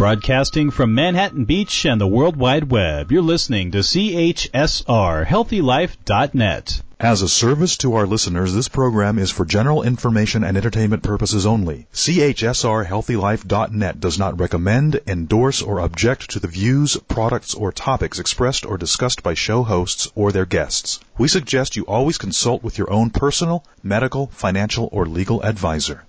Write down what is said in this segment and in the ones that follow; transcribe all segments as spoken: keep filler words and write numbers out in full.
Broadcasting from Manhattan Beach and the World Wide Web, you're listening to C H S R Healthy Life dot net. As a service to our listeners, this program is for general information and entertainment purposes only. C H S R Healthy Life dot net does not recommend, endorse, or object to the views, products, or topics expressed or discussed by show hosts or their guests. We suggest you always consult with your own personal, medical, financial, or legal advisor.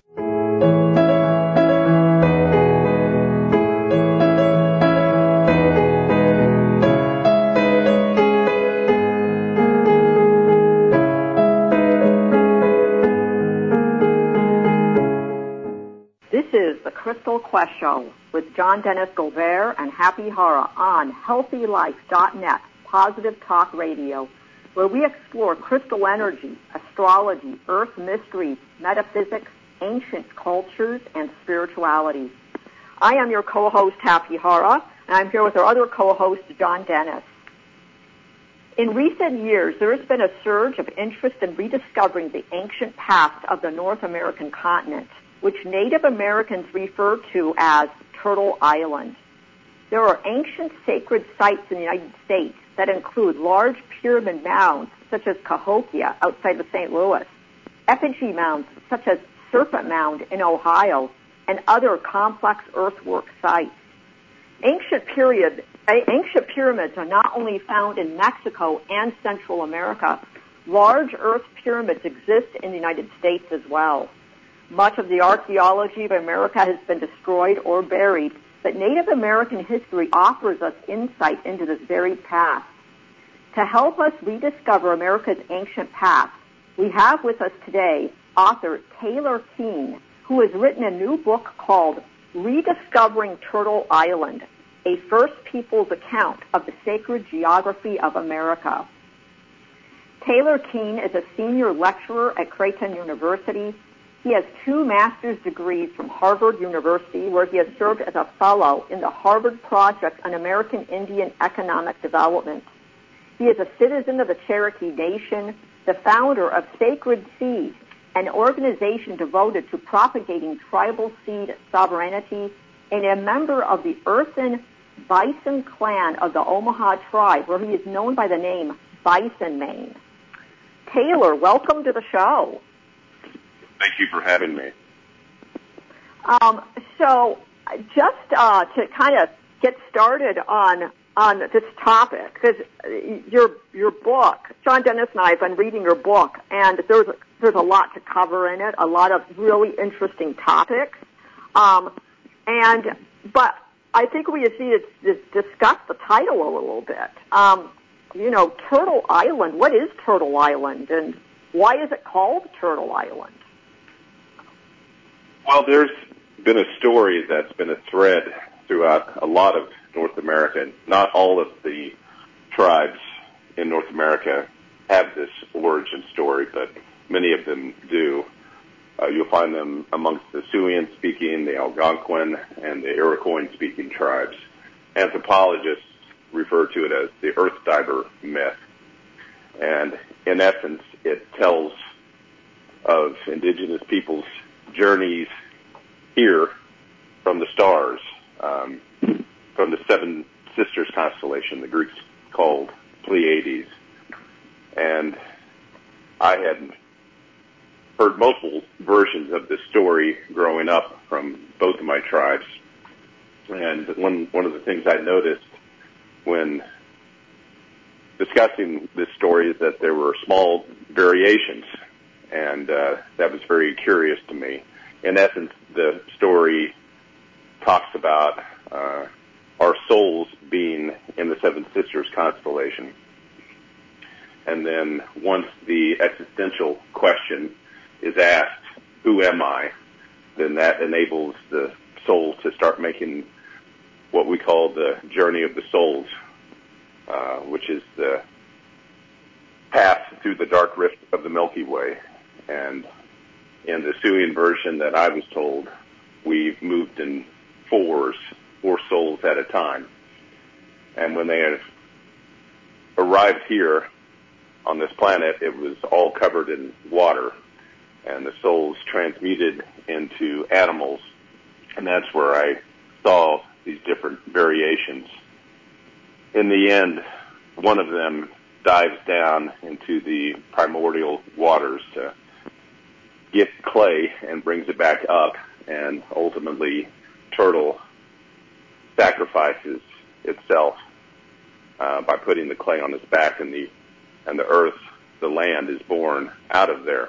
Crystal Quest Show with John Dennis Gilbert and Happy Hara on Healthy Life dot net, Positive Talk Radio, where we explore crystal energy, astrology, earth mysteries, metaphysics, ancient cultures, and spirituality. I am your co-host, Happy Hara, and I'm here with our other co-host, John Dennis. In recent years, there has been a surge of interest in rediscovering the ancient past of the North American continent, which Native Americans refer to as Turtle Island. There are ancient sacred sites in the United States that include large pyramid mounds such as Cahokia outside of Saint Louis, effigy mounds such as Serpent Mound in Ohio, and other complex earthwork sites. Ancient, period, ancient pyramids are not only found in Mexico and Central America, large earth pyramids exist in the United States as well. Much of the archaeology of America has been destroyed or buried, but Native American history offers us insight into this very past. To help us rediscover America's ancient past, we have with us today author Taylor Keene, who has written a new book called Rediscovering Turtle Island, a First Peoples account of the sacred geography of America. Taylor Keene is a senior lecturer at Creighton University. He has two master's degrees from Harvard University, where he has served as a fellow in the Harvard Project on American Indian Economic Development. He is a citizen of the Cherokee Nation, the founder of Sacred Seed, an organization devoted to propagating tribal seed sovereignty, and a member of the Earthen Bison clan of the Omaha tribe, where he is known by the name Bison Mane. Taylor, welcome to the show. Thank you for having me. Um, so just uh, to kind of get started on on this topic, because your your book, John Dennis and I have been reading your book, and there's there's a lot to cover in it, a lot of really interesting topics. Um, and but I think we just need to discuss the title a little bit. Um, you know, Turtle Island. What is Turtle Island, and why is it called Turtle Island? Well, there's been a story that's been a thread throughout a lot of North America. Not all of the tribes in North America have this origin story, but many of them do. Uh, you'll find them amongst the Siouan-speaking, the Algonquin, and the Iroquois-speaking tribes. Anthropologists refer to it as the Earth Diver myth. And in essence, it tells of indigenous peoples' journeys here from the stars, um, from the Seven Sisters constellation, the Greeks called Pleiades. And I had heard multiple versions of this story growing up from both of my tribes. And one, one of the things I noticed when discussing this story is that there were small variations, and uh, that was very curious to me. In essence, the story talks about uh, our souls being in the Seven Sisters constellation. And then once the existential question is asked, who am I, then that enables the soul to start making what we call the journey of the souls, uh, which is the path through the dark rift of the Milky Way. And in the Siouan version that I was told, we moved in fours, four souls at a time. And when they had arrived here on this planet, it was all covered in water, and the souls transmuted into animals. And that's where I saw these different variations. In the end, one of them dives down into the primordial waters to get clay and brings it back up, and ultimately Turtle sacrifices itself uh, by putting the clay on its back, and the and the earth, the land, is born out of there.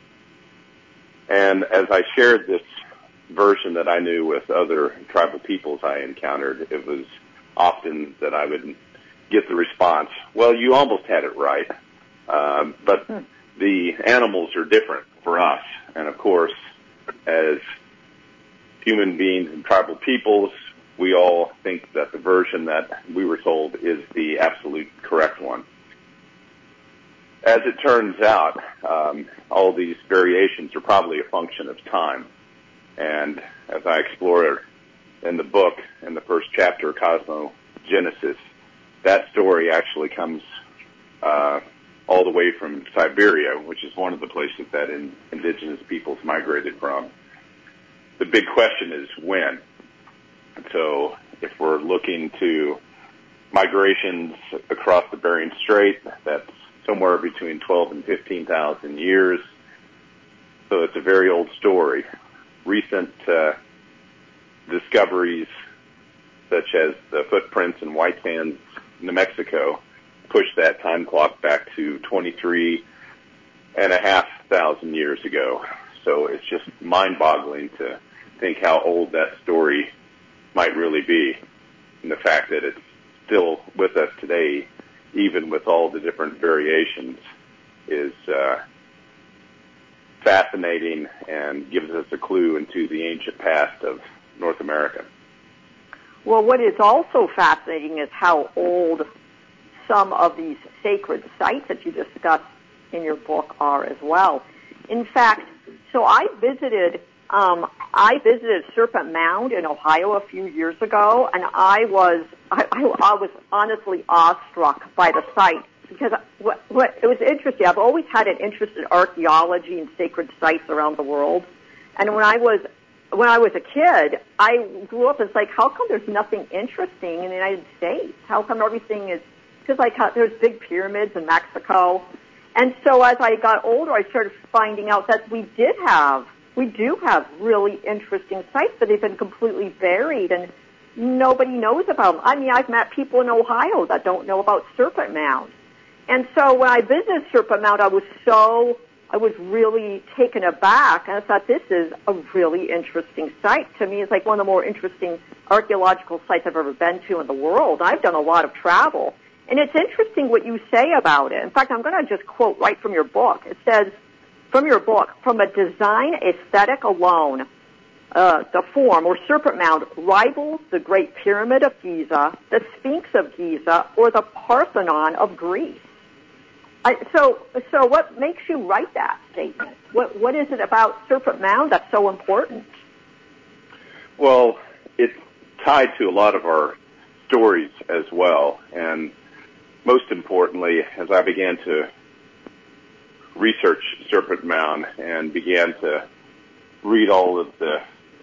And as I shared this version that I knew with other tribal peoples I encountered, it was often that I would get the response, well, you almost had it right, um, but the animals are different for us. And of course, as human beings and tribal peoples, we all think that the version that we were told is the absolute correct one. As it turns out, um, all these variations are probably a function of time. And as I explore in the book, in the first chapter, Cosmogenesis, that story actually comes uh, all the way from Siberia, which is one of the places that in, indigenous peoples migrated from. The big question is when. So if we're looking to migrations across the Bering Strait, that's somewhere between twelve and fifteen thousand years. So it's a very old story. Recent uh, discoveries, such as the footprints in White Sands, New Mexico, push that time clock back to twenty-three and a half thousand years ago. So it's just mind-boggling to think how old that story might really be, and the fact that it's still with us today, even with all the different variations, is uh, fascinating and gives us a clue into the ancient past of North America. Well, what is also fascinating is how old some of these sacred sites that you discuss in your book are as well. In fact, so I visited um, I visited Serpent Mound in Ohio a few years ago, and I was I, I, I was honestly awestruck by the site because what, what it was interesting. I've always had an interest in archaeology and sacred sites around the world, and when I was when I was a kid, I grew up. It's like, how come there's nothing interesting in the United States? How come everything is because like how, there's big pyramids in Mexico, and so as I got older, I started finding out that we did have. We do have really interesting sites, but they've been completely buried, and nobody knows about them. I mean, I've met people in Ohio that don't know about Serpent Mound. And so when I visited Serpent Mound, I was so, I was really taken aback, and I thought, this is a really interesting site. To me, it's like one of the more interesting archaeological sites I've ever been to in the world. I've done a lot of travel, and it's interesting what you say about it. In fact, I'm going to just quote right from your book. It says, from your book, from a design aesthetic alone, uh, the form, or Serpent Mound, rivals the Great Pyramid of Giza, the Sphinx of Giza, or the Parthenon of Greece. I, so, so what makes you write that statement? What, what is it about Serpent Mound that's so important? Well, it's tied to a lot of our stories as well, and most importantly, as I began to research Serpent Mound and began to read all of the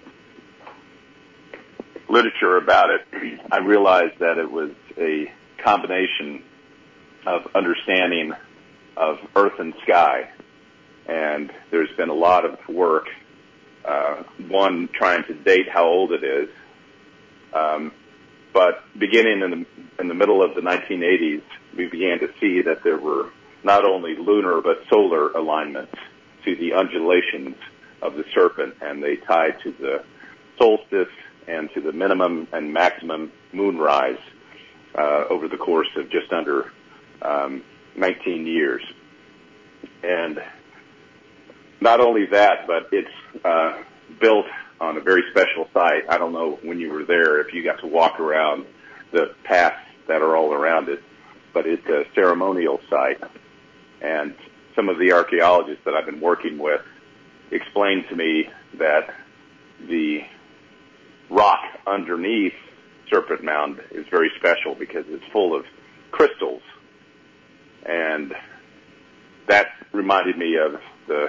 literature about it, I realized that it was a combination of understanding of earth and sky. And there's been a lot of work, uh, one trying to date how old it is, um, but beginning in the, in the middle of the nineteen eighties, we began to see that there were not only lunar but solar alignments to the undulations of the serpent, and they tied to the solstice and to the minimum and maximum moonrise uh, over the course of just under um, nineteen years. And not only that, but it's uh, built on a very special site. I don't know when you were there if you got to walk around the paths that are all around it, but it's a ceremonial site. And some of the archaeologists that I've been working with explained to me that the rock underneath Serpent Mound is very special because it's full of crystals. And that reminded me of the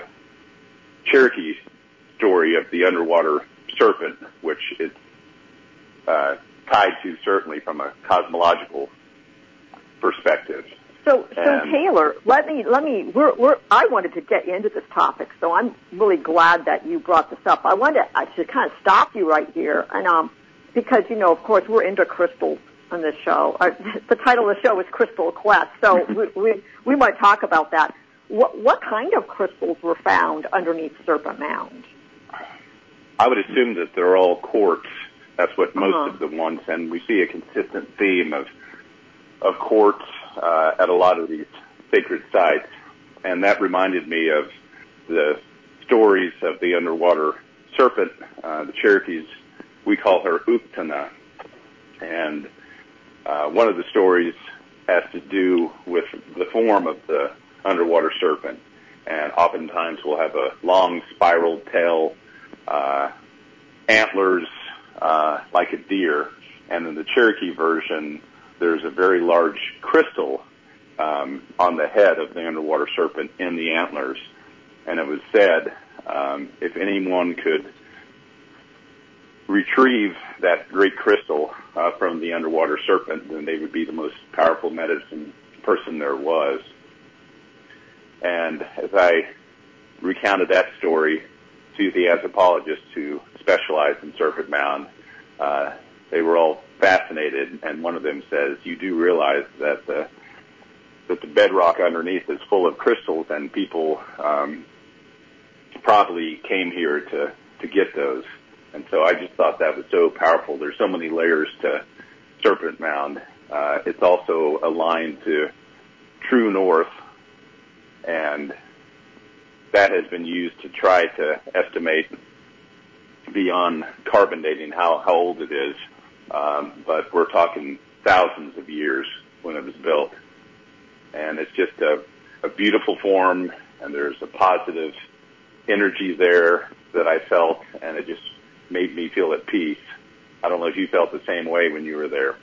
Cherokee story of the underwater serpent, which is uh, tied to certainly from a cosmological perspective. So, so And- Taylor, let me, let me, we're, we're, I wanted to get into this topic, so I'm really glad that you brought this up. I wanted to, I should kind of stop you right here, and, um, because, you know, of course, we're into crystals on this show. Our, the title of the show is Crystal Quest, so we, we, we might talk about that. What, what kind of crystals were found underneath Serpent Mound? I would assume that they're all quartz. That's what most Uh-huh. of the ones, and we see a consistent theme of of quartz uh, at a lot of these sacred sites. And that reminded me of the stories of the underwater serpent. Uh, the Cherokees, we call her Uktana. And uh, one of the stories has to do with the form of the underwater serpent. And oftentimes we'll have a long spiral tail, uh, antlers uh, like a deer. And in the Cherokee version, there's a very large crystal um, on the head of the underwater serpent in the antlers. And it was said um, if anyone could retrieve that great crystal uh, from the underwater serpent, then they would be the most powerful medicine person there was. And as I recounted that story to the anthropologists who specialize in Serpent Mound, uh, they were all fascinated, and one of them says, you do realize that the that the bedrock underneath is full of crystals, and people um, probably came here to, to get those. And so I just thought that was so powerful. There's so many layers to Serpent Mound. Uh, it's also aligned to True North, and that has been used to try to estimate beyond carbon dating how, how old it is. Um, but we're talking thousands of years when it was built. And it's just a, a beautiful form, and there's a positive energy there that I felt, and it just made me feel at peace. I don't know if you felt the same way when you were there.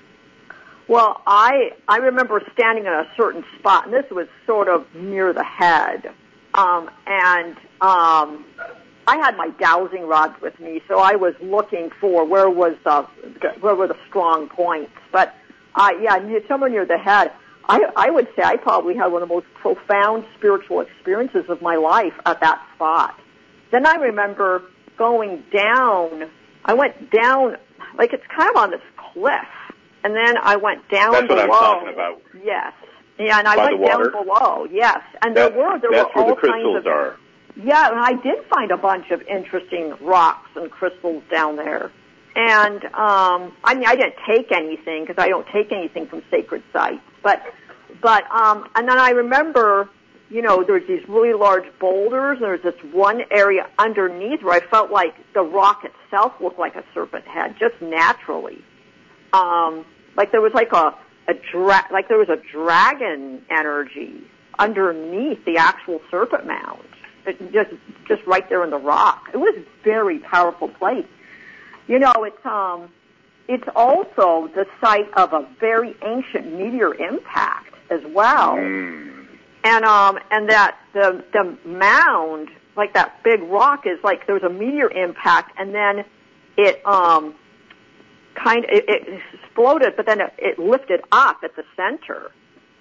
Well, I I remember standing in a certain spot, and this was sort of near the head, um, and um, I had my dowsing rods with me, so I was looking for where was the where were the strong points. But uh, yeah, near, somewhere near the head, I I would say I probably had one of the most profound spiritual experiences of my life at that spot. Then I remember going down. I went down, like it's kind of on this cliff. And then I went down That's below. what I'm talking about. Yes. Yeah, and I By went the water? down below. Yes. And That, there were there that's were where all the crystals kinds of are. Yeah, and I did find a bunch of interesting rocks and crystals down there. And um I mean I didn't take anything because I don't take anything from sacred sites. But but um and then I remember, you know, there's these really large boulders, and there's this one area underneath where I felt like the rock itself looked like a serpent head, just naturally. Um, like there was like a, a dra- like there was a dragon energy underneath the actual Serpent Mound, it just just right there in the rock. It was a very powerful place. You know, it's um, it's also the site of a very ancient meteor impact as well, Mm. and um, and that the the mound, like that big rock, is like there was a meteor impact, and then it um. kind of, it, it exploded, but then it, it lifted up at the center.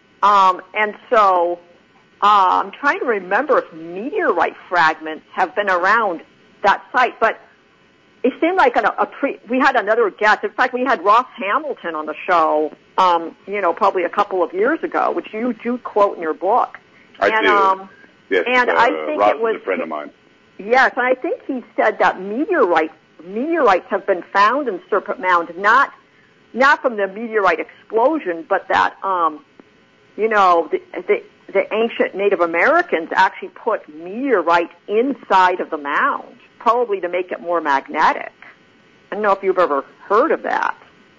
Um, and so uh, I'm trying to remember if meteorite fragments have been around that site, but it seemed like a, a pre, we had another guest. In fact, we had Ross Hamilton on the show, um, you know, probably a couple of years ago, which you do quote in your book. I and, do. Um, yes, and uh, I think Ross it was is a friend of mine. Yes, and I think he said that meteorite meteorites have been found in Serpent Mound, not not from the meteorite explosion, but that um, you know the, the the ancient Native Americans actually put meteorite inside of the mound, probably to make it more magnetic. I don't know if you've ever heard of that.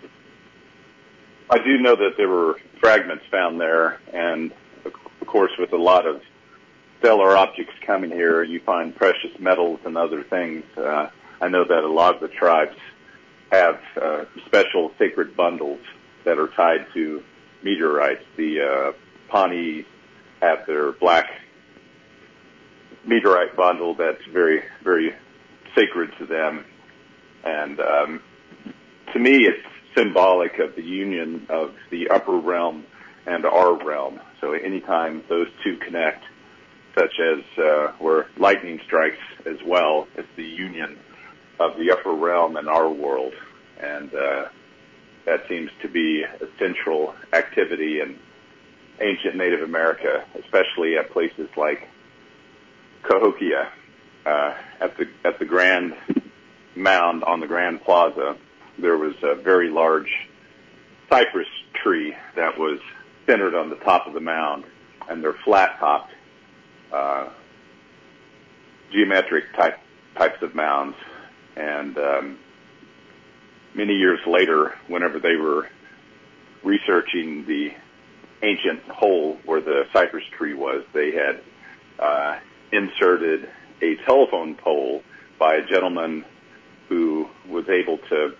I do know that there were fragments found there, and of course, with a lot of stellar objects coming here, you find precious metals and other things. Uh, I know that a lot of the tribes have uh, special sacred bundles that are tied to meteorites. The uh, Pawnee have their black meteorite bundle that's very, very sacred to them. And um, to me, it's symbolic of the union of the upper realm and our realm. So anytime those two connect, such as uh, where lightning strikes as well, it's the union of the upper realm and our world. And uh, that seems to be a central activity in ancient Native America, especially at places like Cahokia, uh, at the at the Grand Mound on the Grand Plaza. There was a very large cypress tree that was centered on the top of the mound, and they're flat-topped, uh, geometric type types of mounds. And um, many years later, whenever they were researching the ancient hole where the cypress tree was, they had uh, inserted a telephone pole by a gentleman who was able to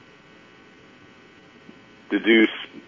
deduce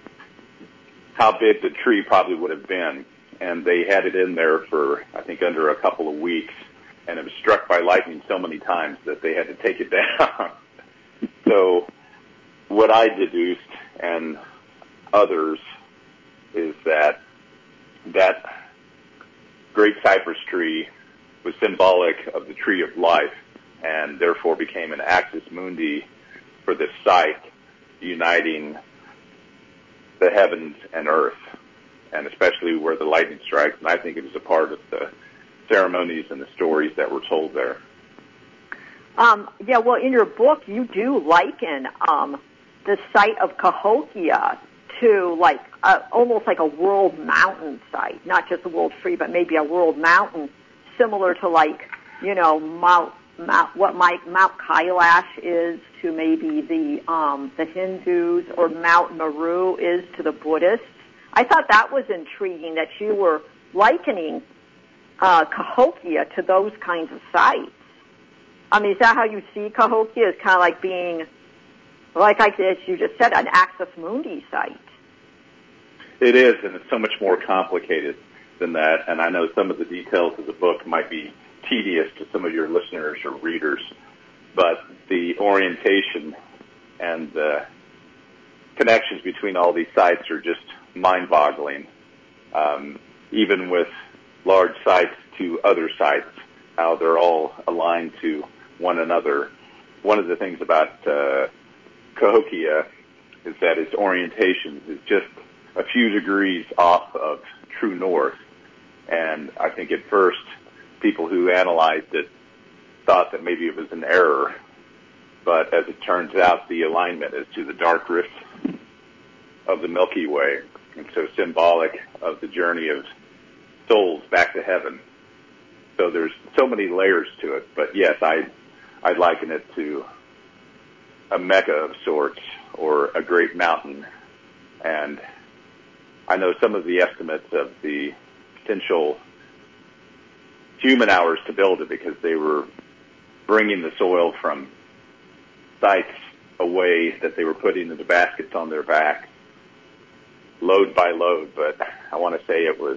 how big the tree probably would have been. And they had it in there for, I think, under a couple of weeks. And it was struck by lightning so many times that they had to take it down. So what I deduced, and others, is that that great cypress tree was symbolic of the tree of life, and therefore became an axis mundi for this site, uniting the heavens and earth, and especially where the lightning strikes. And I think it was a part of the ceremonies and the stories that were told there. Um, yeah, well, in your book, you do liken um, the site of Cahokia to like uh, almost like a world mountain site, not just a world tree, but maybe a world mountain, similar to like, you know, Mount, Mount what Mount, Mount Kailash is to maybe the um, the Hindus, or Mount Meru is to the Buddhists. I thought that was intriguing that you were likening uh, Cahokia to those kinds of sites. I mean, is that how you see Cahokia? As kind of like being, like I as you just said, an Axis Mundi site? It is, and it's so much more complicated than that. And I know some of the details of the book might be tedious to some of your listeners or readers, but the orientation and the connections between all these sites are just mind-boggling. Um, even with large sites to other sites, how they're all aligned to one another. One of the things about uh, Cahokia is that its orientation is just a few degrees off of true north. And I think at first people who analyzed it thought that maybe it was an error. But as it turns out, the alignment is to the dark rift of the Milky Way, and so symbolic of the journey of souls back to heaven. So there's so many layers to it. But yes, I I liken it to a mecca of sorts, or a great mountain. And I know some of the estimates of the potential human hours to build it, because they were bringing the soil from sites away that they were putting into baskets on their back, load by load. But I want to say it was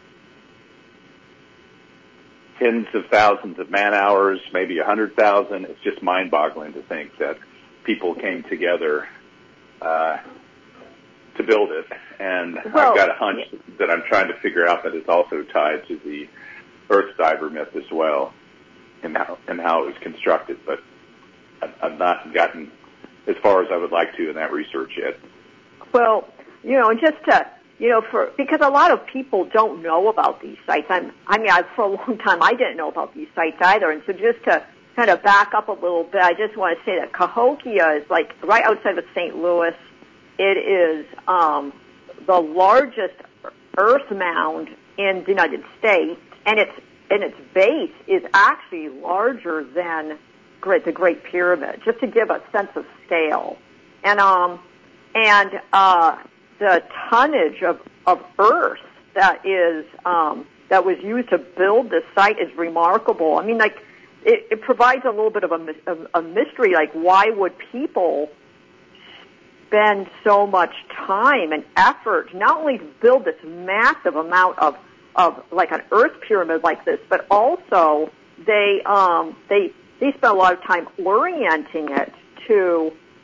tens of thousands of man hours, maybe a hundred thousand. It's just mind-boggling to think that people came together uh, to build it. And well, I've got a hunch that I'm trying to figure out that it's also tied to the Earth Diver myth as well, and how and how it was constructed. But I've not gotten as far as I would like to in that research yet. Well, you know, just to, you know, for, because a lot of people don't know about these sites. I'm, I mean, I, for a long time, I didn't know about these sites either. And so just to kind of back up a little bit, I just want to say that Cahokia is like right outside of Saint Louis. It is um, the largest earth mound in the United States, and its and its base is actually larger than the Great Pyramid, just to give a sense of scale. And um, and uh, the tonnage of, of earth that is um, that was used to build this site is remarkable. I mean, like it, it provides a little bit of a, a mystery. Like, why would people spend so much time and effort not only to build this massive amount of of like an earth pyramid like this, but also they um, they they spent a lot of time orienting it to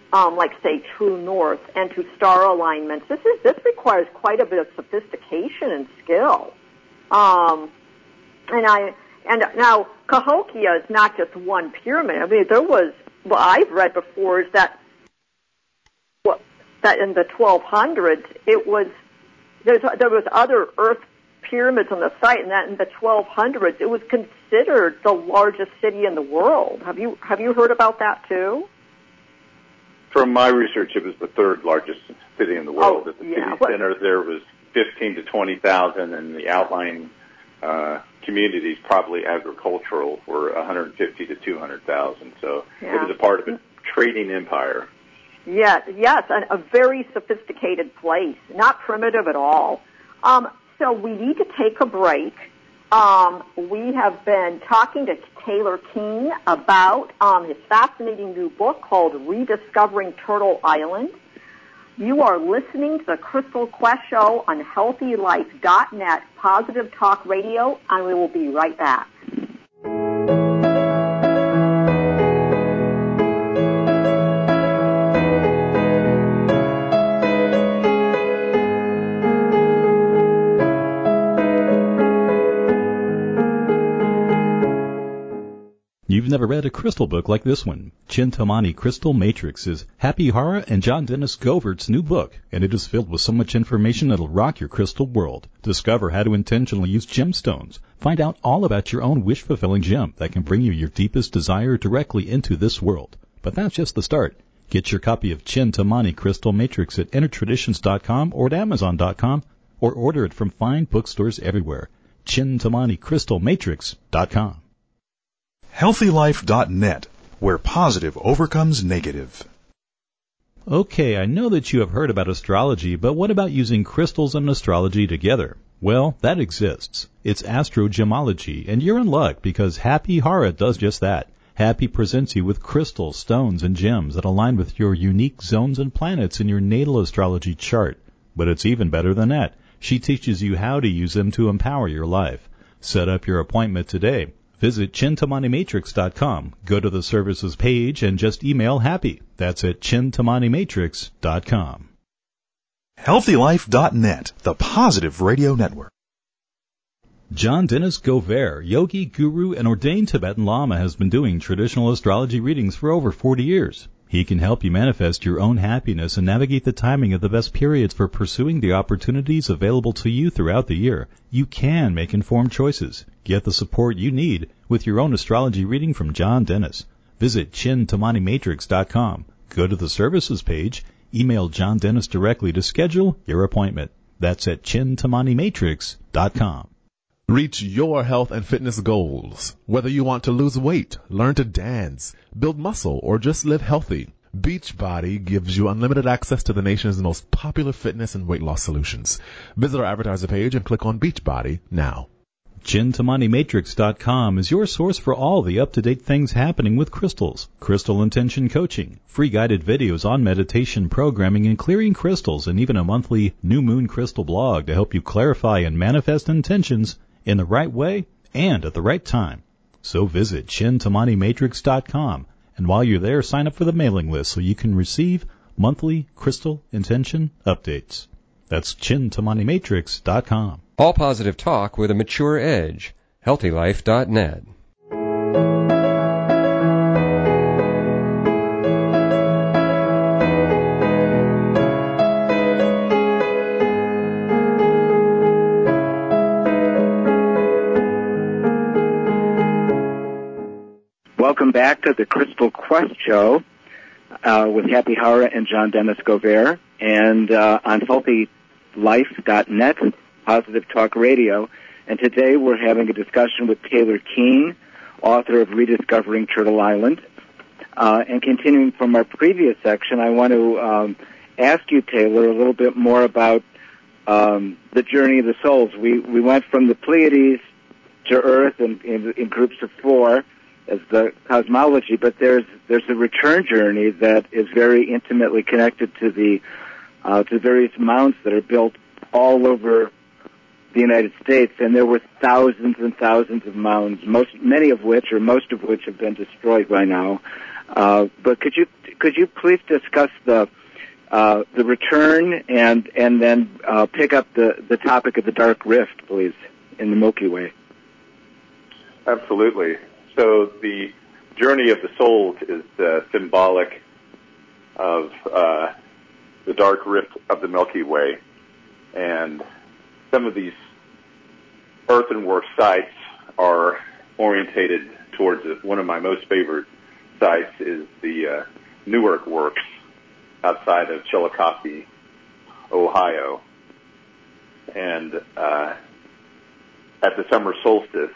um, like say true north, and to star alignments. This is this requires quite a bit of sophistication and skill. Um, and I and now Cahokia is not just one pyramid. I mean, there was what I've read before is that well, that in the twelve hundreds it was there's, there was other Earth pyramids on the site, and that in the twelve hundreds it was considered the largest city in the world. Have you have you heard about that too? From my research, it was the third largest city in the world. Oh, At the yeah. city What? center, there was fifteen to twenty thousand, and the outlying uh, communities, probably agricultural, were one hundred fifty to two hundred thousand. So Yeah. it was a part of a trading empire. Yes, yes, a, a very sophisticated place, not primitive at all. Um, so we need to take a break. Um, we have been talking to Taylor King about um, his fascinating new book called Rediscovering Turtle Island. You are listening to the Crystal Quest Show on healthy life dot net, Positive Talk Radio, and we will be right back. You've never read a crystal book like this one. Chintamani Crystal Matrix is Happy Hara and John Dennis Govert's new book, and it is filled with so much information that'll rock your crystal world. Discover how to intentionally use gemstones. Find out all about your own wish-fulfilling gem that can bring you your deepest desire directly into this world. But that's just the start. Get your copy of Chintamani Crystal Matrix at inner traditions dot com or at amazon dot com, or order it from fine bookstores everywhere. Chintamani Crystal Matrix dot com. healthy life dot net, where positive overcomes negative. Okay, I know that you have heard about astrology, but what about using crystals and astrology together? Well, that exists. It's astrogemology, and you're in luck because Happy Hara does just that. Happy presents you with crystals, stones, and gems that align with your unique zones and planets in your natal astrology chart. But it's even better than that. She teaches you how to use them to empower your life. Set up your appointment today. Visit Chintamani Matrix dot com, go to the services page, and just email Happy. That's at Chintamani Matrix dot com. healthy life dot net, the positive radio network. John Dennis Govert, yogi, guru, and ordained Tibetan Lama, has been doing traditional astrology readings for over forty years. He can help you manifest your own happiness and navigate the timing of the best periods for pursuing the opportunities available to you throughout the year. You can make informed choices. Get the support you need with your own astrology reading from John Dennis. Visit Chintamani Matrix dot com. Go to the services page. Email John Dennis directly to schedule your appointment. That's at Chintamani Matrix dot com. Reach your health and fitness goals. Whether you want to lose weight, learn to dance, build muscle, or just live healthy, Beachbody gives you unlimited access to the nation's most popular fitness and weight loss solutions. Visit our advertiser page and click on Beachbody now. Chintamani Matrix dot com is your source for all the up-to-date things happening with crystals, crystal intention coaching, free guided videos on meditation programming and clearing crystals, and even a monthly new moon crystal blog to help you clarify and manifest intentions in the right way and at the right time. So visit Chintamani Matrix dot com, and while you're there, sign up for the mailing list so you can receive monthly crystal intention updates. That's Chintamani Matrix dot com. All positive talk with a mature edge. healthy life dot net. Welcome back to the Crystal Quest Show uh, with Happy Hara and John Dennis Govert, and uh, on healthy life dot net, Positive Talk Radio. And today we're having a discussion with Taylor King, author of Rediscovering Turtle Island. Uh, and continuing from our previous section, I want to um, ask you, Taylor, a little bit more about um, the journey of the souls. We we went from the Pleiades to Earth in, in, in groups of four as the cosmology, but there's there's a return journey that is very intimately connected to the uh, to various mounds that are built all over the United States, and there were thousands and thousands of mounds, most many of which, or most of which, have been destroyed by now. Uh, but could you could you please discuss the uh, the return and and then uh, pick up the, the topic of the dark rift, please, in the Milky Way? Absolutely. So the journey of the souls is uh, symbolic of uh, the dark rift of the Milky Way, and some of these earthenwork sites are orientated towards it. One of my most favorite sites is the uh, Newark Works outside of Chillicothe, Ohio. And uh, at the summer solstice,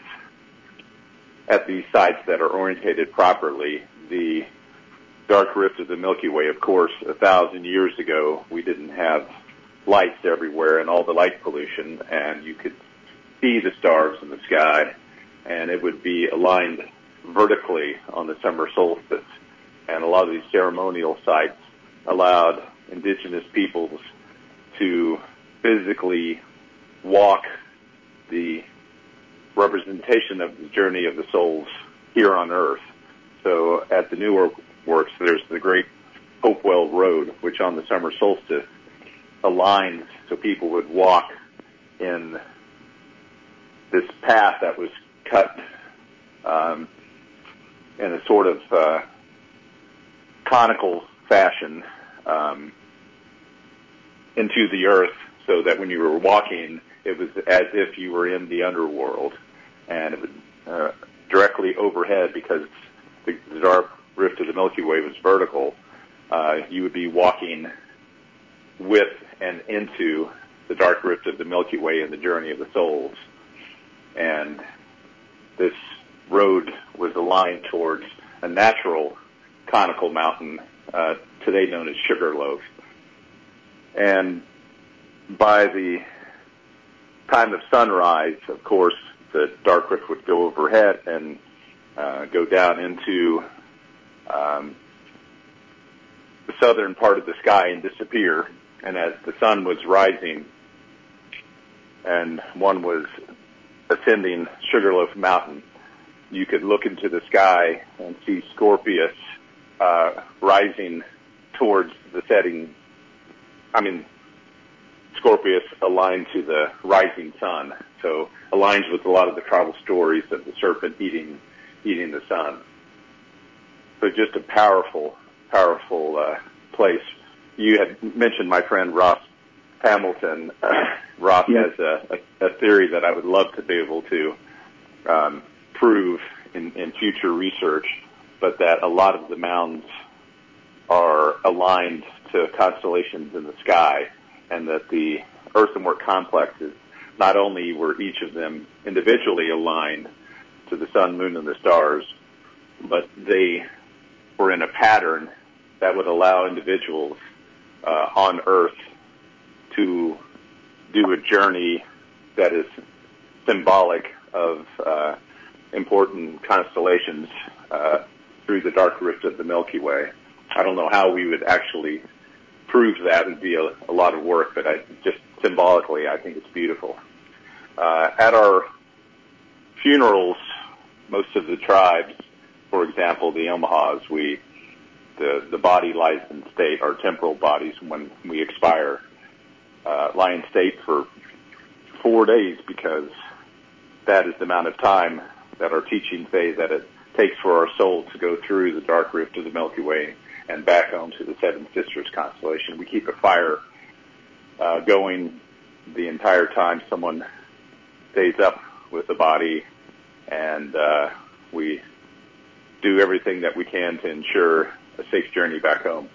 at these sites that are orientated properly, the dark rift of the Milky Way, of course, a thousand years ago, we didn't have lights everywhere and all the light pollution, and you could see the stars in the sky, and it would be aligned vertically on the summer solstice. And a lot of these ceremonial sites allowed indigenous peoples to physically walk the representation of the journey of the souls here on Earth. So at the Newark Works, there's the great Hopewell Road, which on the summer solstice aligns so people would walk in this path that was cut um, in a sort of uh, conical fashion um, into the earth, so that when you were walking, it was as if you were in the underworld, and it was uh, directly overhead, because the, the dark rift of the Milky Way was vertical. Uh, you would be walking with and into the dark rift of the Milky Way in the journey of the souls. And this road was aligned towards a natural conical mountain, uh, today known as Sugarloaf. And by the time of sunrise, of course, the dark rift would go overhead and uh, go down into um, the southern part of the sky and disappear. And as the sun was rising and one was ascending Sugarloaf Mountain, you could look into the sky and see Scorpius uh, rising towards the setting. I mean, Scorpius aligned to the rising sun, so aligns with a lot of the tribal stories of the serpent eating eating the sun. So just a powerful, powerful uh, place. You had mentioned my friend Ross Hamilton. Uh, Ross yes. has a, a, a theory that I would love to be able to um, prove in, in future research, but that a lot of the mounds are aligned to constellations in the sky, and that the earthenwork complexes, not only were each of them individually aligned to the sun, moon, and the stars, but they were in a pattern that would allow individuals uh, on Earth to do a journey that is symbolic of uh, important constellations uh, through the dark rift of the Milky Way. I don't know how we would actually prove that. It would be a, a lot of work, but I, just symbolically, I think it's beautiful. Uh, at our funerals, most of the tribes, for example, the Omahas, we the the body lies in state, our temporal bodies, when we expire, uh, lie in state for four days, because that is the amount of time that our teachings say that it takes for our soul to go through the dark rift of the Milky Way and back home to the Seven Sisters constellation. We keep a fire uh, going the entire time someone stays up with the body, and uh, we do everything that we can to ensure a safe journey back home.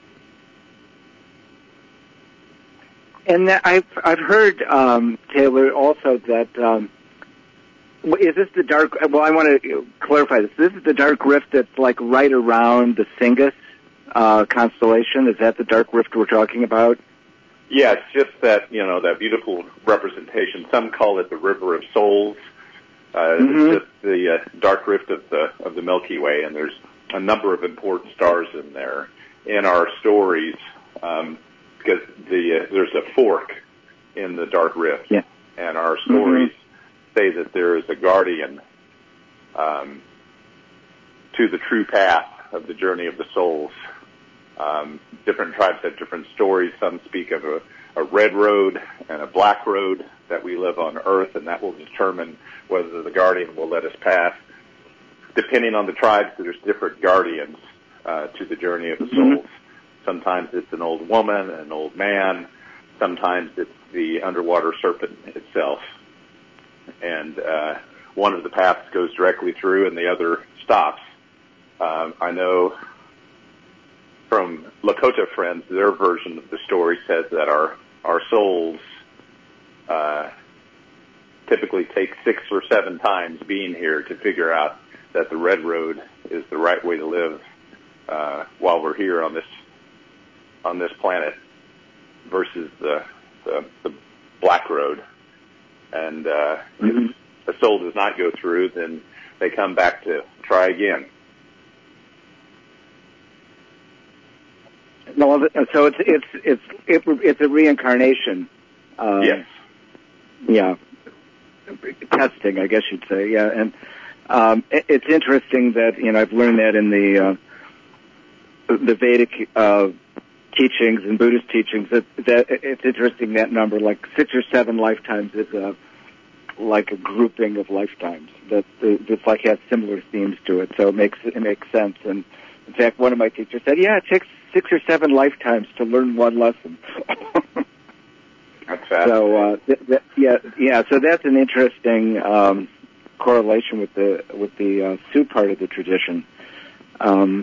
And that I've I've heard, um, Taylor, also that um, is this the dark? Well, I want to clarify this. This is the dark rift that's like right around the Cygnus uh, constellation. Is that the dark rift we're talking about? Yeah, it's just that, you know, that beautiful representation. Some call it the River of Souls. Uh, mm-hmm. It's just the uh, dark rift of the of the Milky Way, and there's a number of important stars in there. In our stories, um, because the uh, there's a fork in the dark rift, yeah. and our stories mm-hmm. say that there is a guardian um, to the true path of the journey of the souls. Um, different tribes have different stories. Some speak of a, a red road and a black road that we live on Earth, and that will determine whether the guardian will let us pass. Depending on the tribes, there's different guardians uh, to the journey of the souls. Mm-hmm. Sometimes it's an old woman, an old man. Sometimes it's the underwater serpent itself. And uh, one of the paths goes directly through and the other stops. Um, I know from Lakota friends, their version of the story says that our, our souls uh, typically take six or seven times being here to figure out that the red road is the right way to live uh, while we're here on this on this planet versus the the, the black road. And uh, mm-hmm. if a soul does not go through, then they come back to try again. No, so it's it's it's it, it's a reincarnation. Uh, yes. Yeah. Testing, I guess you'd say. Yeah, and um, it, it's interesting that you know I've learned that in the uh, the Vedic uh, teachings and Buddhist teachings that that it's interesting that number, like six or seven lifetimes, is a like a grouping of lifetimes that it's like has similar themes to it. So it makes it makes sense. And in fact, one of my teachers said, "Yeah, it takes six or seven lifetimes to learn one lesson." That's fascinating. So uh, th- th- yeah, yeah. So that's an interesting um, correlation with the with the uh, Sioux part of the tradition. Um,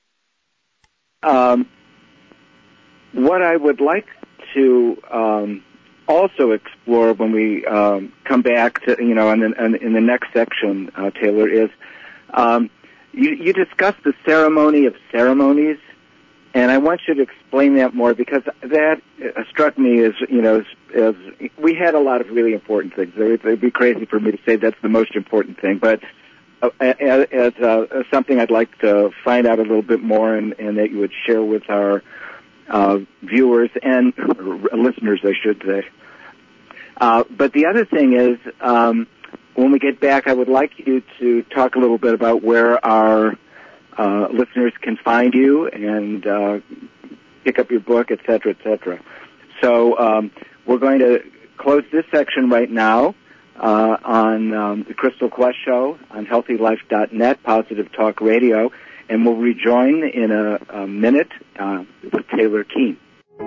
um, what I would like to um, also explore when we um, come back to you know in the, in the next section, uh, Taylor, is um, you, you discussed the ceremony of ceremonies. And I want you to explain that more because that uh, struck me as, you know, as, as we had a lot of really important things. It would be crazy for me to say that's the most important thing, but uh, as, as uh, something I'd like to find out a little bit more and, and that you would share with our uh, viewers and uh, listeners, I should say. Uh, but the other thing is, um, when we get back, I would like you to talk a little bit about where our Uh, listeners can find you and uh, pick up your book, et cetera, et cetera. So um, we're going to close this section right now uh, on um, the Crystal Quest Show on healthy life dot net, Positive Talk Radio, and we'll rejoin in a, a minute uh, with Taylor Keene.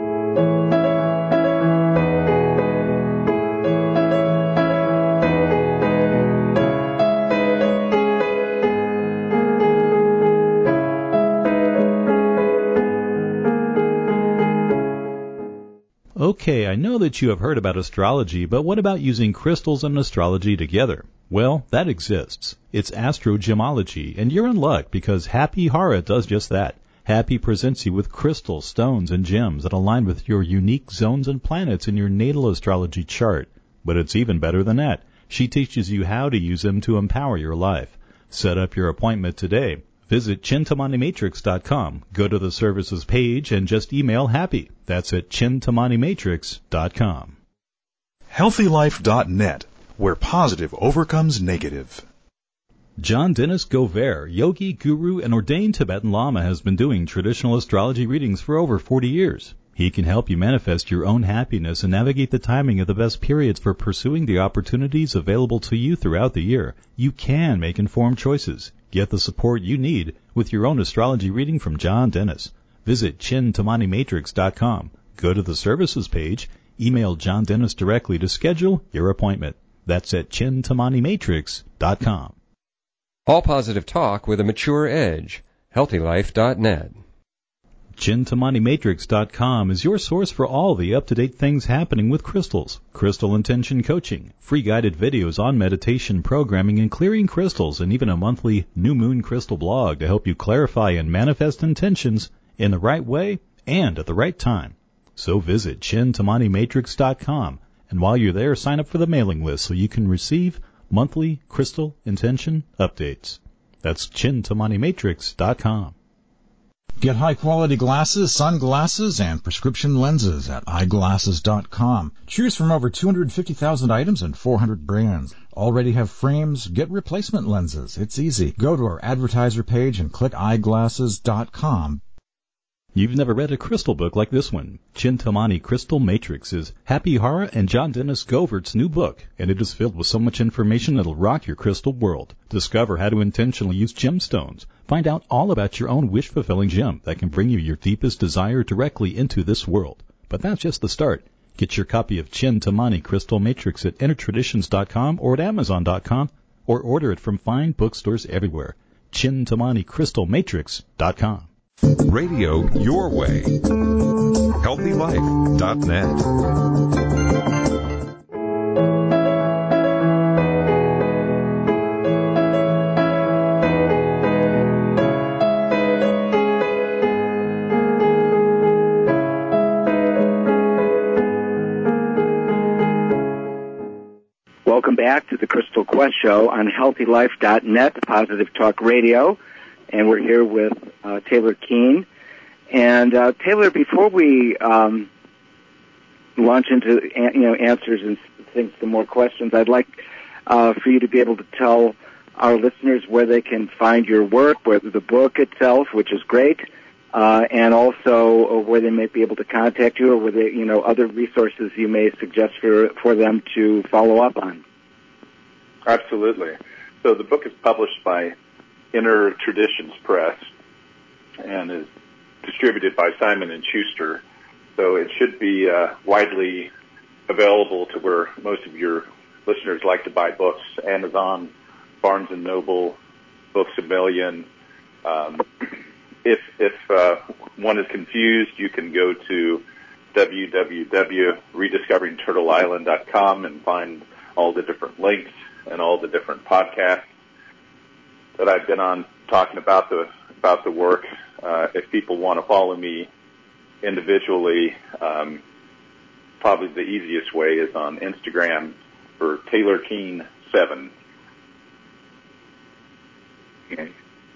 Okay, I know that you have heard about astrology, but what about using crystals and astrology together? Well, that exists. It's astrogemology, and you're in luck because Happy Hara does just that. Happy presents you with crystals, stones, and gems that align with your unique zones and planets in your natal astrology chart. But it's even better than that. She teaches you how to use them to empower your life. Set up your appointment today. Visit Chintamani Matrix dot com. Go to the services page and just email Happy. That's at Chintamani Matrix dot com. healthy life dot net, where positive overcomes negative. John Dennis Gover, yogi, guru, and ordained Tibetan Lama, has been doing traditional astrology readings for over forty years. He can help you manifest your own happiness and navigate the timing of the best periods for pursuing the opportunities available to you throughout the year. You can make informed choices. Get the support you need with your own astrology reading from John Dennis. Visit Chintamani Matrix dot com. Go to the services page. Email John Dennis directly to schedule your appointment. That's at Chintamani Matrix dot com. All positive talk with a mature edge. healthy life dot net. Chintamani Matrix dot com is your source for all the up-to-date things happening with crystals, crystal intention coaching, free guided videos on meditation, programming, and clearing crystals, and even a monthly new moon crystal blog to help you clarify and manifest intentions in the right way and at the right time. So visit Chintamani Matrix dot com, and while you're there, sign up for the mailing list so you can receive monthly crystal intention updates. That's Chintamani Matrix dot com. Get high-quality glasses, sunglasses, and prescription lenses at eyeglasses dot com. Choose from over two hundred fifty thousand items and four hundred brands. Already have frames? Get replacement lenses. It's easy. Go to our advertiser page and click eyeglasses dot com. You've never read a crystal book like this one. Chintamani Crystal Matrix is Happy Hara and John Dennis Govert's new book, and it is filled with so much information that'll rock your crystal world. Discover how to intentionally use gemstones. Find out all about your own wish-fulfilling gem that can bring you your deepest desire directly into this world. But that's just the start. Get your copy of Chintamani Crystal Matrix at inner traditions dot com or at amazon dot com, or order it from fine bookstores everywhere. Chintamani Crystal Matrix dot com. Radio your way. healthy life dot net. Welcome back to the Crystal Quest Show on healthy life dot net, Positive Talk Radio. And we're here with uh, Taylor Keene. And uh, Taylor, before we um, launch into you know answers and things, some more questions, I'd like uh, for you to be able to tell our listeners where they can find your work, where the book itself, which is great, uh, and also where they may be able to contact you, or where they, you know other resources you may suggest for for them to follow up on. Absolutely. So the book is published by Inner Traditions Press and is distributed by Simon and Schuster. So it should be uh, widely available to where most of your listeners like to buy books: Amazon, Barnes and Noble, Books A Million. Um, if if uh, one is confused, you can go to w w w dot rediscovering turtle island dot com and find all the different links and all the different podcasts that I've been on talking about the about the work. Uh, if people want to follow me individually, um, probably the easiest way is on Instagram for Taylor Keene seven. Okay.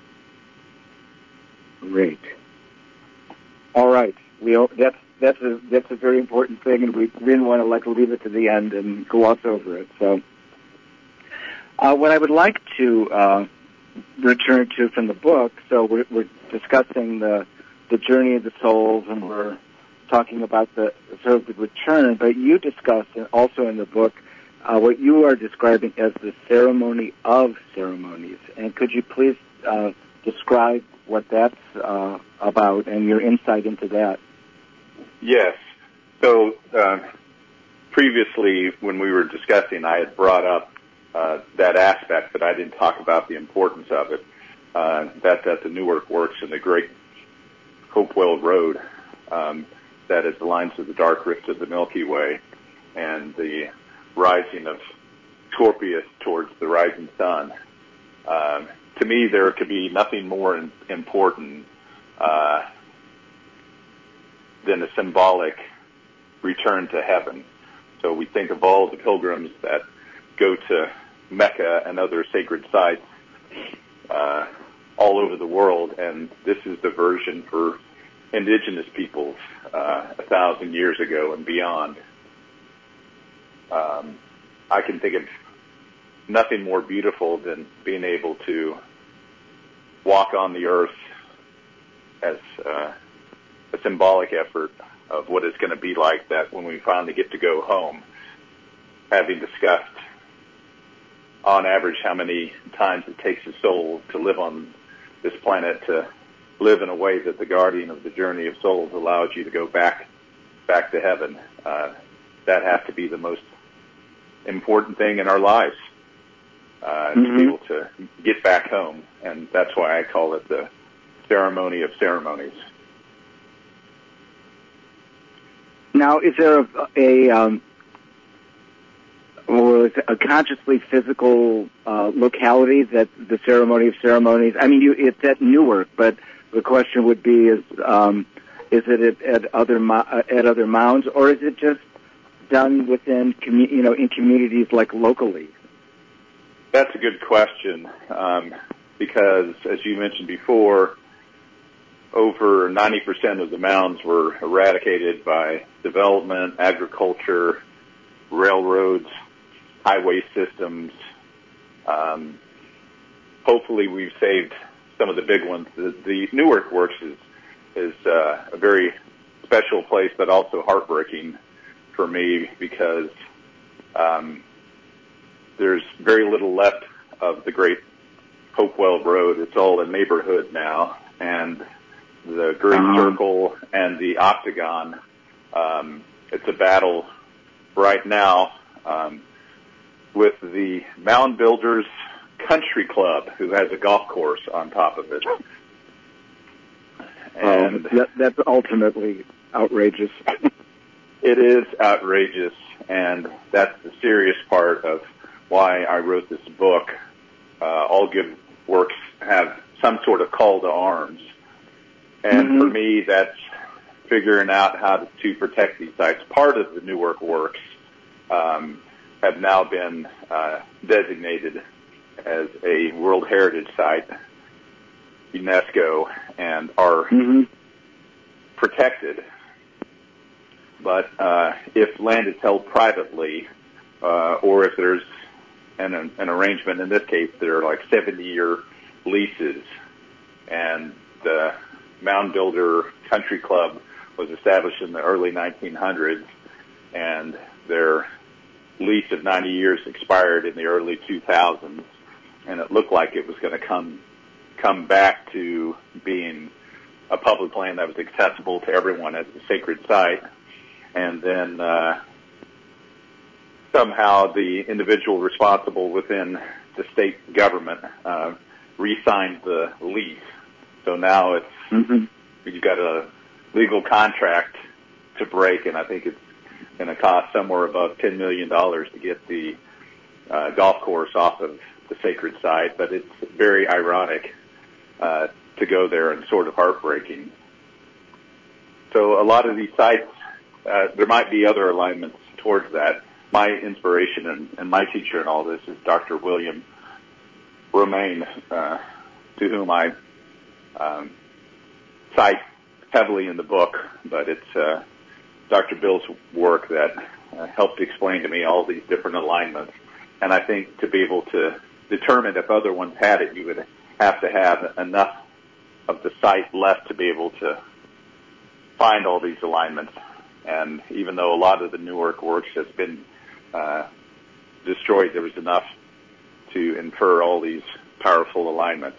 Great. All right. We that's that's a that's a very important thing, and we didn't want to like leave it to the end and gloss over it. So, uh, what I would like to uh, return to from the book. So we're, we're discussing the the journey of the souls, and we're talking about the sort of the return. But you discuss also in the book uh, what you are describing as the ceremony of ceremonies. And could you please uh, describe what that's uh, about and your insight into that? Yes. So uh, previously, when we were discussing, I had brought up Uh, that aspect, but I didn't talk about the importance of it. Uh, that that the Newark Works and the Great Hopewell Road, um, that is the lines of the dark rift of the Milky Way, and the rising of Scorpius towards the rising sun. Um, to me, there could be nothing more in, important uh, than a symbolic return to heaven. So we think of all the pilgrims that go to Mecca and other sacred sites uh, all over the world, and this is the version for indigenous peoples uh, a thousand years ago and beyond. Um, I can think of nothing more beautiful than being able to walk on the earth as uh, a symbolic effort of what it's going to be like that when we finally get to go home, having discussed on average how many times it takes a soul to live on this planet, to live in a way that the guardian of the journey of souls allows you to go back back to heaven. Uh, that has to be the most important thing in our lives, uh, mm-hmm. to be able to get back home, and that's why I call it the ceremony of ceremonies. Now, is there a, a um or is it a consciously physical uh, locality that the ceremony of ceremonies? I mean, you, it's at Newark, but the question would be: is um, is it at, at other mo- at other mounds, or is it just done within commu- you know in communities like locally? That's a good question, um, because as you mentioned before, over ninety percent of the mounds were eradicated by development, agriculture, railroads, highway systems. Um, hopefully we've saved some of the big ones. The, the Newark Works is, is uh, a very special place, but also heartbreaking for me because um, there's very little left of the great Hopewell Road. It's all a neighborhood now, and the Great uh-huh. Circle and the Octagon, um, it's a battle right now um, with the Mound Builders Country Club, who has a golf course on top of it. And oh, that, that's ultimately outrageous. It is outrageous, and that's the serious part of why I wrote this book. Uh, all good works have some sort of call to arms. And mm-hmm. for me, that's figuring out how to, to protect these sites. Part of the Newark Works um, have now been uh, designated as a World Heritage Site, UNESCO, and are mm-hmm. protected. But uh, if land is held privately, uh, or if there's an, an arrangement, in this case, there are like seventy-year leases, and the Mound Builder Country Club was established in the early nineteen hundreds, and their lease of ninety years expired in the early two thousands, and it looked like it was going to come come back to being a public land that was accessible to everyone as a sacred site. And then uh, somehow the individual responsible within the state government uh, re-signed the lease. So now it's mm-hmm. you've got a legal contract to break, and I think it's going to cost somewhere above ten million dollars to get the uh, golf course off of the sacred site. But it's very ironic uh, to go there and sort of heartbreaking. So a lot of these sites, uh, there might be other alignments towards that. My inspiration and, and my teacher in all this is Doctor William Romaine, uh, to whom I um, cite heavily in the book, but it's uh, Doctor Bill's work that uh, helped explain to me all these different alignments. And I think to be able to determine if other ones had it, you would have to have enough of the site left to be able to find all these alignments. And even though a lot of the Newark Works has been uh, destroyed, there was enough to infer all these powerful alignments.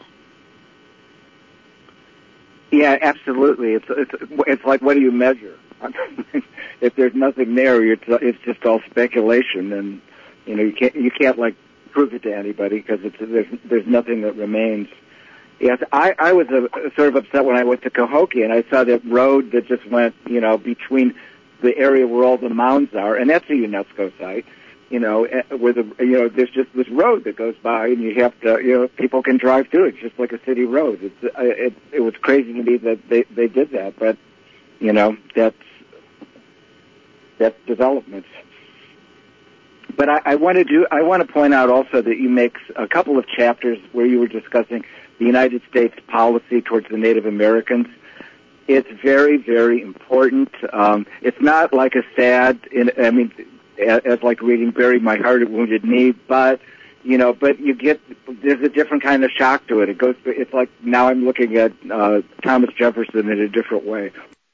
Yeah, absolutely. It's it's it's like, what do you measure? If there's nothing there, it's it's just all speculation, and you know you can't you can't like prove it to anybody because it's there's there's nothing that remains. Yes, I I was a, sort of upset when I went to Cahokia and I saw that road that just went you know between the area where all the mounds are, and that's a UNESCO site. You know, where the you know there's just this road that goes by, and you have to you know people can drive through it just like a city road. It's it it was crazy to me that they they did that, but you know that's that's development. But I, I want to do I want to point out also that you make a couple of chapters where you were discussing the United States policy towards the Native Americans. It's very, very important. Um, it's not like a sad, I mean, as like reading "Bury My Heart at Wounded Knee," but you know, but you get there's a different kind of shock to it. It goes, it's like now I'm looking at uh, Thomas Jefferson in a different way.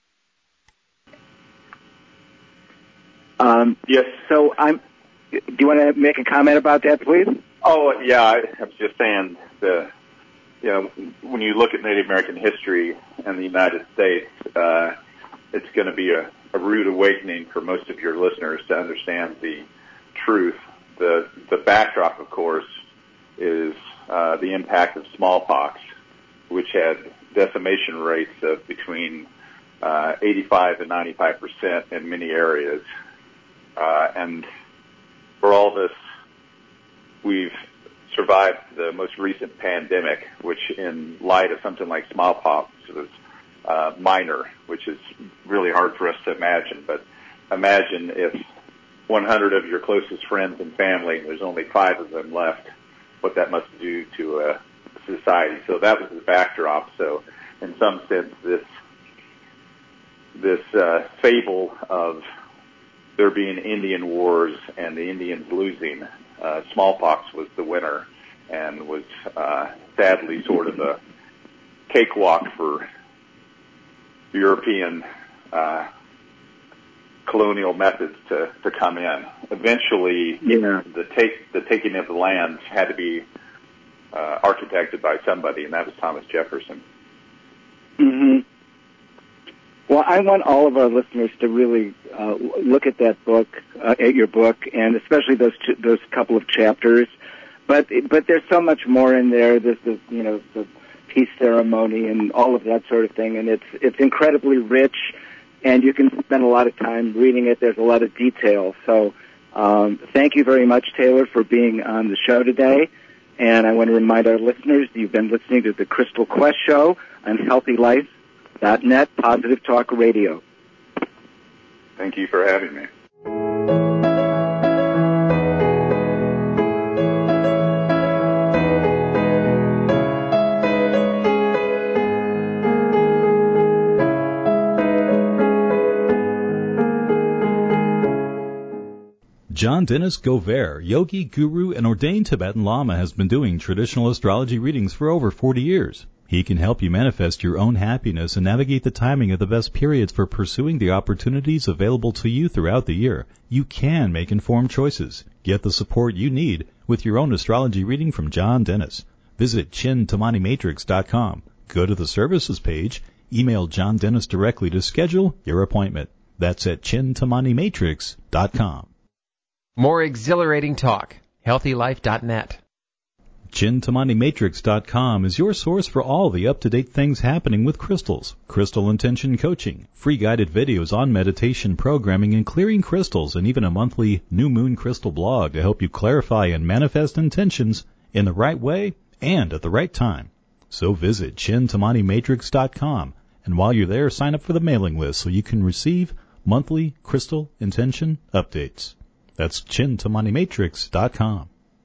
Um, yes. So I'm. Do you want to make a comment about that, please? Oh yeah, I was just saying the. You know, when you look at Native American history in the United States, uh, it's going to be a, a rude awakening for most of your listeners to understand the truth. The the backdrop, of course, is uh, the impact of smallpox, which had decimation rates of between uh, eighty-five and ninety-five percent in many areas. Uh, and for all this, we've survived the most recent pandemic, which in light of something like smallpox was uh, minor, which is really hard for us to imagine. But imagine if one hundred of your closest friends and family, there's only five of them left, what that must do to a society. So that was the backdrop. So in some sense, this this uh, fable of there being Indian wars and the Indians losing. Uh, smallpox was the winner and was uh, sadly sort of a cakewalk for European uh, colonial methods to, to come in. Eventually, yeah. the take the taking of the lands had to be uh, architected by somebody, and that was Thomas Jefferson. Mm-hmm. Well, I want all of our listeners to really uh, look at that book, uh, at your book, and especially those two, those couple of chapters. But but there's so much more in there. There's the you know the peace ceremony and all of that sort of thing, and it's it's incredibly rich, and you can spend a lot of time reading it. There's a lot of detail. So um, thank you very much, Taylor, for being on the show today. And I want to remind our listeners that you've been listening to the Crystal Quest Show on Healthy Life dot net, Positive Talk Radio. Thank you for having me. John Dennis Gover, yogi, guru, and ordained Tibetan Lama, has been doing traditional astrology readings for over forty years. He can help you manifest your own happiness and navigate the timing of the best periods for pursuing the opportunities available to you throughout the year. You can make informed choices. Get the support you need with your own astrology reading from John Dennis. Visit Chin Tamani Matrix dot com. Go to the services page. Email John Dennis directly to schedule your appointment. That's at Chin Tamani Matrix dot com. More exhilarating talk. Healthy Life dot net. Chin Tamani Matrix dot com is your source for all the up-to-date things happening with crystals, crystal intention coaching, free guided videos on meditation programming and clearing crystals, and even a monthly New Moon Crystal blog to help you clarify and manifest intentions in the right way and at the right time. So visit Chin Tamani Matrix dot com, and while you're there, sign up for the mailing list so you can receive monthly crystal intention updates. That's Chin Tamani Matrix dot com.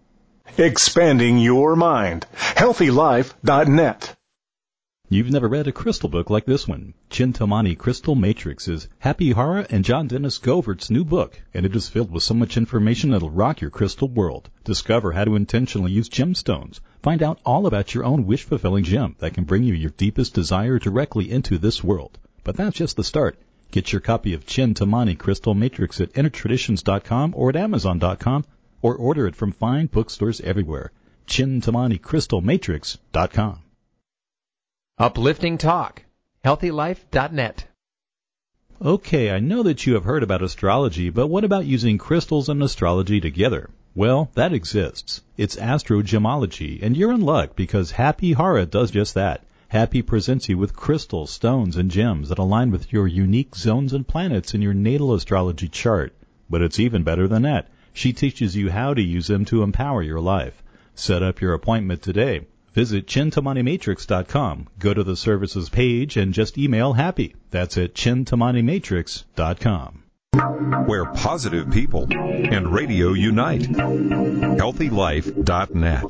Expanding your mind. Healthy Life dot net. You've never read a crystal book like this one. Chin Tamani Crystal Matrix is Happy Hara and John Dennis Govert's new book, and it is filled with so much information that'll rock your crystal world. Discover how to intentionally use gemstones. Find out all about your own wish-fulfilling gem that can bring you your deepest desire directly into this world. But that's just the start. Get your copy of Chin Tamani Crystal Matrix at inner traditions dot com or at amazon dot com, or order it from fine bookstores everywhere. Chin Tamani Crystal Matrix dot com. Uplifting Talk. Healthy Life dot net. Okay, I know that you have heard about astrology, but what about using crystals and astrology together? Well, that exists. It's astrogemology, and you're in luck because Happy Hara does just that. Happy presents you with crystals, stones, and gems that align with your unique zones and planets in your natal astrology chart. But it's even better than that. She teaches you how to use them to empower your life. Set up your appointment today. Visit Chin Tamani Matrix dot com. Go to the services page and just email Happy. That's at Chin Tamani Matrix dot com. Where positive people and radio unite. Healthy Life dot net.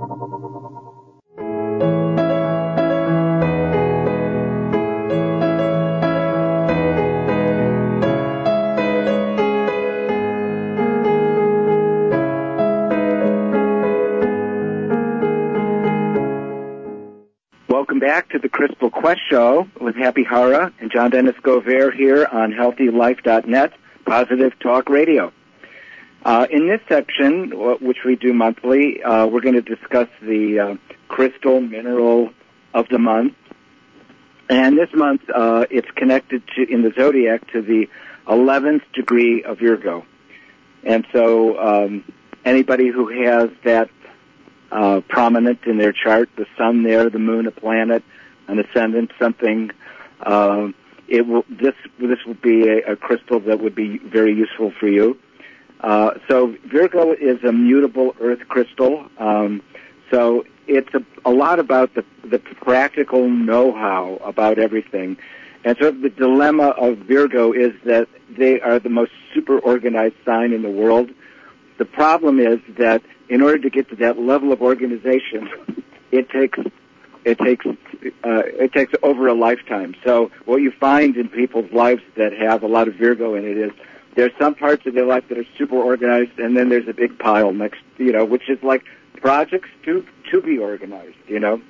Welcome back to the Crystal Quest Show with Happy Hara and John Dennis Gover here on Healthy Life dot net, Positive Talk Radio. Uh, in this section, which we do monthly, uh, we're going to discuss the uh, crystal mineral of the month. And this month, uh, it's connected to, in the zodiac, to the eleventh degree of Virgo. And so um, anybody who has that Uh, prominent in their chart, the sun there, the moon, a planet, an ascendant, something. Uh, it will. This this would be a, a crystal that would be very useful for you. Uh, so Virgo is a mutable earth crystal. Um, so it's a, a lot about the the practical know-how about everything. And so the dilemma of Virgo is that they are the most super organized sign in the world. The problem is that in order to get to that level of organization, it takes it takes uh, it takes over a lifetime. So what you find in people's lives that have a lot of Virgo in it is there's some parts of their life that are super organized, and then there's a big pile next, you know, which is like projects to to be organized, you know.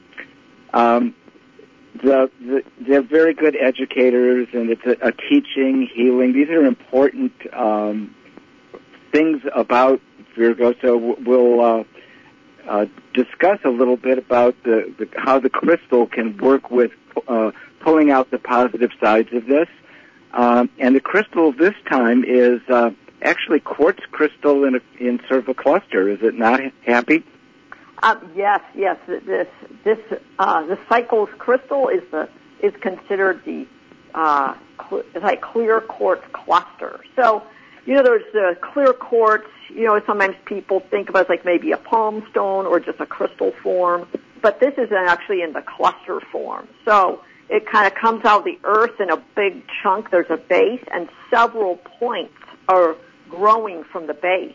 Um, the, the they're very good educators, and it's a, a teaching, healing. These are important um, things about Virgo. So we'll uh, uh, discuss a little bit about the, the how the crystal can work with uh, pulling out the positive sides of this. Um, and the crystal this time is uh, actually quartz crystal in a, in sort of a cluster. Is it not, Happy? Um, yes, yes. This this uh, the Cycles crystal is the is considered the uh, cl- it's like clear quartz cluster. So, you know, there's the clear quartz. You know, sometimes people think about it as like maybe a palm stone or just a crystal form, but this is actually in the cluster form. So it kind of comes out of the earth in a big chunk. There's a base, and several points are growing from the base.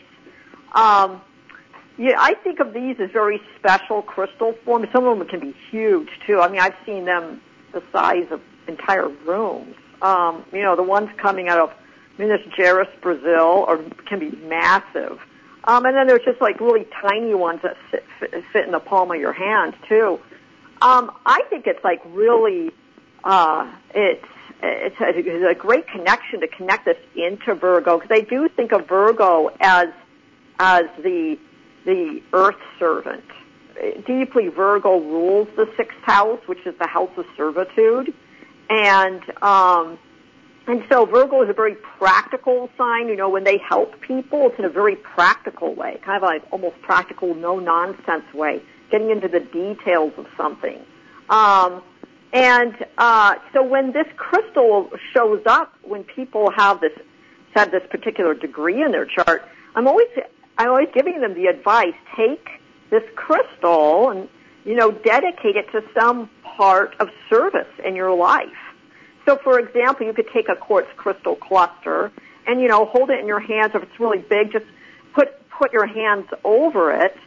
Um, yeah, I think of these as very special crystal forms. Some of them can be huge, too. I mean, I've seen them the size of entire rooms. Um, you know, the ones coming out of, I mean, there's Jerris, Brazil, or can be massive. Um, and then there's just, like, really tiny ones that fit, fit, fit in the palm of your hand, too. Um, I think it's, like, really... Uh, it's, it's a, it's a great connection to connect this into Virgo, because I do think of Virgo as, as the, the earth servant. Deeply, Virgo rules the sixth house, which is the house of servitude. And, um, and so Virgo is a very practical sign. You know, when they help people, it's in a very practical way, kind of like almost practical, no-nonsense way, getting into the details of something. Um, And uh, so when this crystal shows up, when people have this have this particular degree in their chart, I'm always I'm always giving them the advice: take this crystal and, you know, dedicate it to some part of service in your life. So, for example, you could take a quartz crystal cluster and, you know, hold it in your hands. If it's really big, just put put your hands over it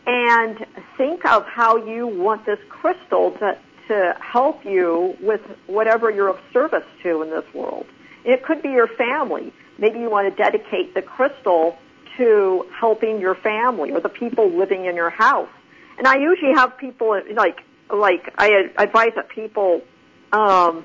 and think of how you want this crystal to. to help you with whatever you're of service to in this world. It could be your family. Maybe you want to dedicate the crystal to helping your family or the people living in your house. And I usually have people, like, like I advise that people um,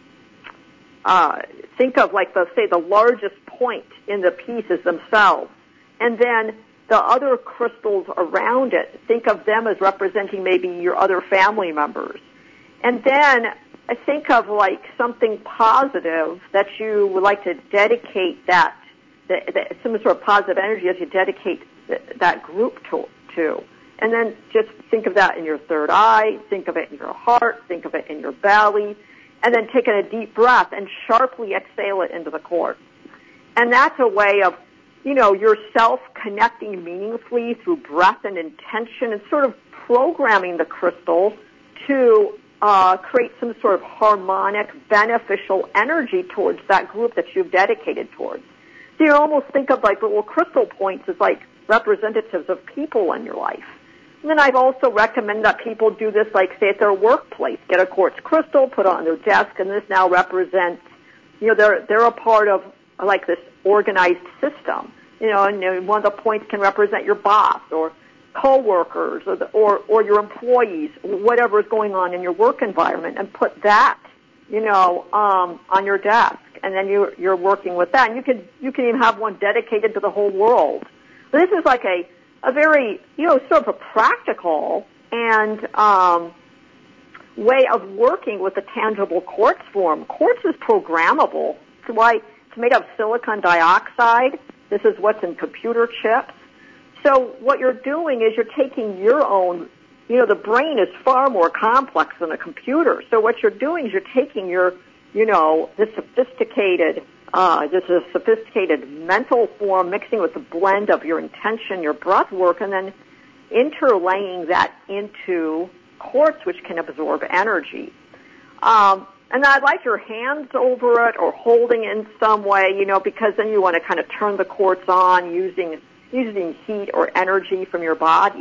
uh, think of, like, the, say, the largest point in the pieces themselves. And then the other crystals around it, think of them as representing maybe your other family members. And then I think of, like, something positive that you would like to dedicate that, that, that some sort of positive energy as you dedicate th- that group to, to. And then just think of that in your third eye, think of it in your heart, think of it in your belly, and then take a deep breath and sharply exhale it into the quartz. And that's a way of, you know, yourself connecting meaningfully through breath and intention and sort of programming the crystal to Uh, create some sort of harmonic, beneficial energy towards that group that you've dedicated towards. So you almost think of, like, little crystal points as like representatives of people in your life. And then I've also recommended that people do this, like, say, at their workplace. Get a quartz crystal, put it on their desk, and this now represents, you know, they're they're a part of, like, this organized system. You know, and you know, one of the points can represent your boss or co-workers or, the, or or your employees, whatever is going on in your work environment, and put that, you know, um, on your desk, and then you you're working with that. And you could you can even have one dedicated to the whole world. This is like a a very, you know, sort of a practical and um, way of working with a tangible quartz form. Quartz is programmable. That's why it's made of silicon dioxide. This is what's in computer chips. So what you're doing is you're taking your own, you know, the brain is far more complex than a computer. So what you're doing is you're taking your, you know, this sophisticated, uh, this is a sophisticated mental form, mixing with the blend of your intention, your breath work, and then interlaying that into quartz, which can absorb energy. Um, and I'd like your hands over it or holding it in some way, you know, because then you want to kind of turn the quartz on using using heat or energy from your body.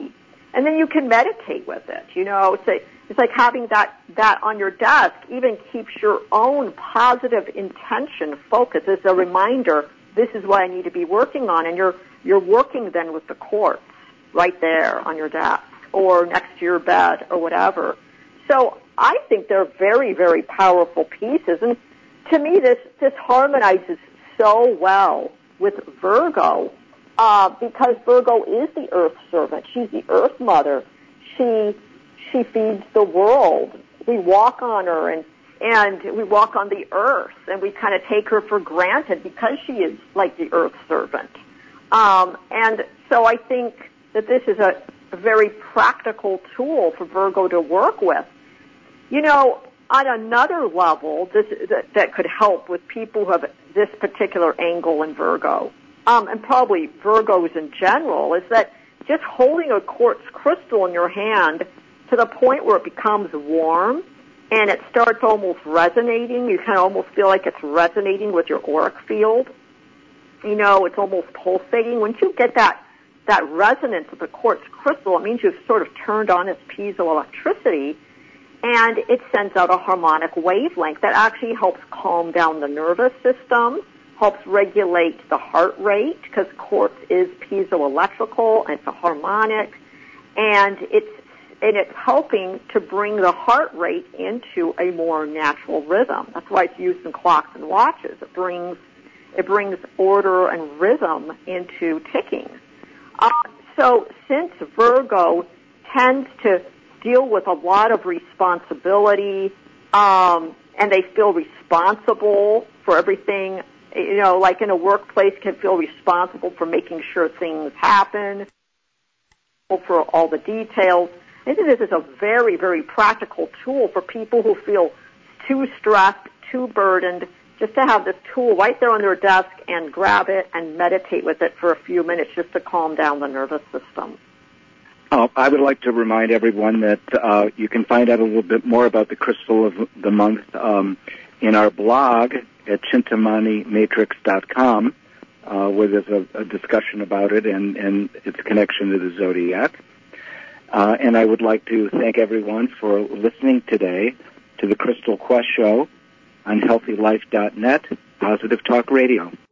and then you can meditate with it. You know, it's, a, it's like having that, that on your desk even keeps your own positive intention focused. It's a reminder, this is what I need to be working on, and you're, you're working then with the quartz right there on your desk or next to your bed or whatever. So I think they're very, very powerful pieces. And to me, this, this harmonizes so well with Virgo, uh, because Virgo is the earth servant. She's the earth mother. She, she feeds the world. We walk on her and, and we walk on the earth, and we kind of take her for granted because she is like the earth servant. Um, and so I think that this is a, a very practical tool for Virgo to work with. You know, on another level, this that, that could help with people who have this particular angle in Virgo, um, and probably Virgos in general, is that just holding a quartz crystal in your hand to the point where it becomes warm and it starts almost resonating. You kind of almost feel like it's resonating with your auric field. You know, it's almost pulsating. Once you get that that resonance with the quartz crystal, it means you've sort of turned on its piezoelectricity, and it sends out a harmonic wavelength that actually helps calm down the nervous system, helps regulate the heart rate, because quartz is piezoelectrical and it's a harmonic, and it's and it's helping to bring the heart rate into a more natural rhythm. That's why it's used in clocks and watches. It brings it brings order and rhythm into ticking. Uh, so since Virgo tends to deal with a lot of responsibility, um, and they feel responsible for everything, you know, like in a workplace can feel responsible for making sure things happen, for all the details. I think this is a very, very practical tool for people who feel too stressed, too burdened, just to have this tool right there on their desk and grab it and meditate with it for a few minutes just to calm down the nervous system. Uh, I would like to remind everyone that uh, you can find out a little bit more about the crystal of the month um, in our blog at chintamani matrix dot com, uh, where there's a, a discussion about it and, and its connection to the zodiac. Uh, and I would like to thank everyone for listening today to the Crystal Quest Show on healthy life dot net, Positive Talk Radio.